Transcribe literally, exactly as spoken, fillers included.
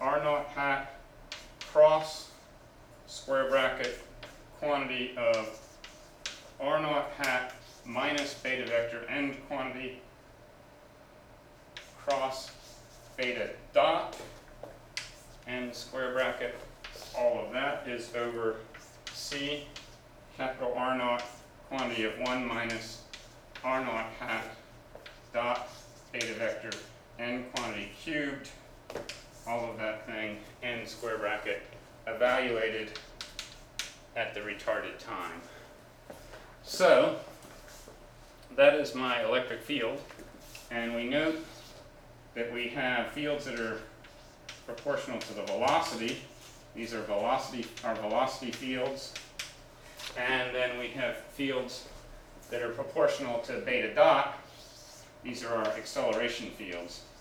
R naught hat cross square bracket quantity of R naught hat minus beta vector end quantity cross beta dot and square bracket. All of that is over C capital R naught quantity of one minus R naught hat dot beta vector n quantity cubed, all of that thing in square bracket, evaluated at the retarded time. So that is my electric field, and we note that we have fields that are proportional to the velocity. These are velocity, our velocity fields, and then we have fields that are proportional to beta dot. These are our acceleration fields.